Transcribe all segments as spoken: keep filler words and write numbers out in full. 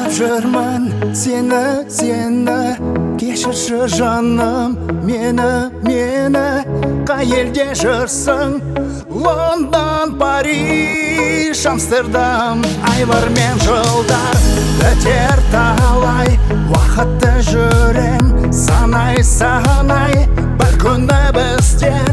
Ойлап жүрмін сені, сені кешірші жаным мені, мені қай елде жүрсің? Лондон, Париж, Амстердам. Айлар мен жылдар өтер талай, уақытты жүрем санай, санай. Бір күні біздер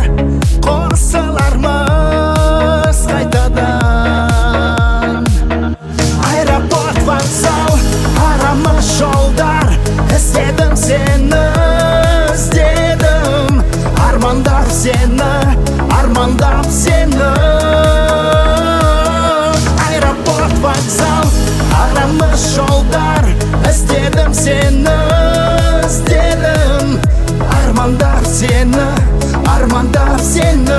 қосылармыз қайтадан. Аэропорт, вокзал, арамыз жолдар. Іздедім сені, іздедім, армандап сені, армандап сені. Аэропорт, вокзал, арамыз жолдар. Іздедім сені, іздедім, армандап сені, армандап сені.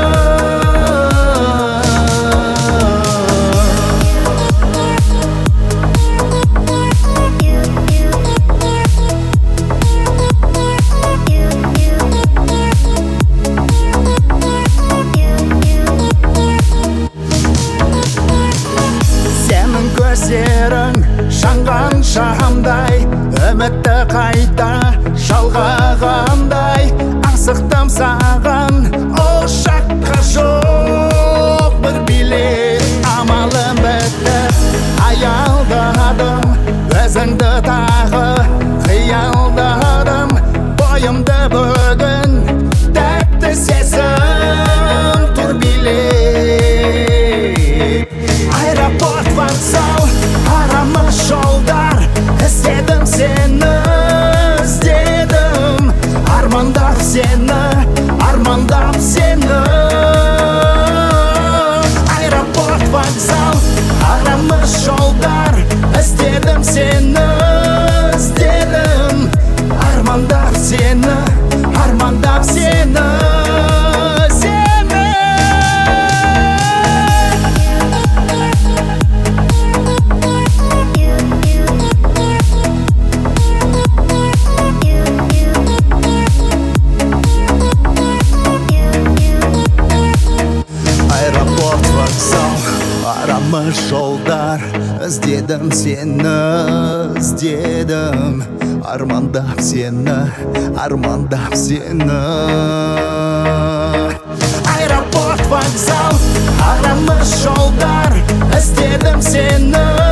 Көздерің жанған шамдай, үмітті қайта жалғағандай. Асықтым саған, ол жаққа жоқ бір билет. Амалым бітті, аялдадым, өзіңді тағы қиялдадым. Бойымды бүгін тәтті сезім тұр билет. Аэропорт, вокзал, арамыз жолдар. Іздедім сені, іздедім, армандап сені, армандап сені. Аэропорт, вокзал, арамыз жолдар. Іздедім сені, іздедім, армандап сені, армандап сені. Арамыз жолдар, іздедім сені, іздедім, армандап сені, армандап сені. Аэропорт, вокзал, арамыз жолдар. Іздедім сені,